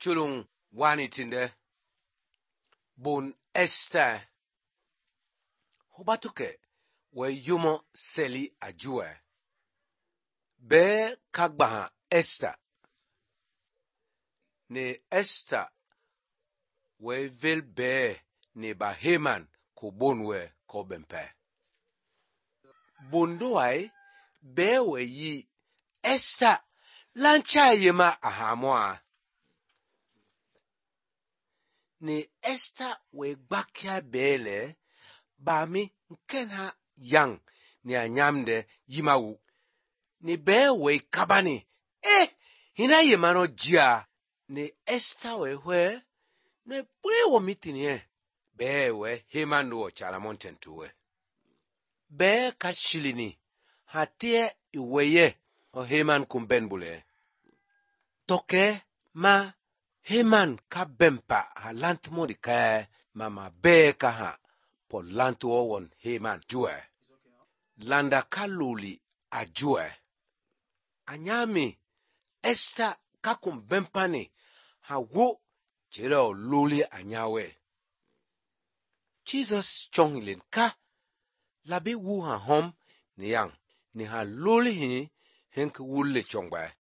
chulung wani tinde bon Esther hubatuke we yumo seli ajue be kagbaha Esther ne Esther we vil be ne ba Heman ko bonwe ko bempe bondoai be we yi Esther lancha yema ahamoa ne Esther we gbakia bele bami nkena yang ni anyamde yimawu ni be we kabani hina yemano jia ni Esther we hwe ne pwe wo mitini be we Heman wo chala mountain tuwe be kashilini hatie iweye o Heman kumbenbule toke ma Heman ka bempa ha lant Mordecai mama be ka ha po lant wo won Heman jue landa kaluli a jue anyami Esther ka kumbempa ni ha wo jere o luli anyawe Jesus chongilin ka labi wu ha hom ni yang ni ha luli hi henk wulle chongba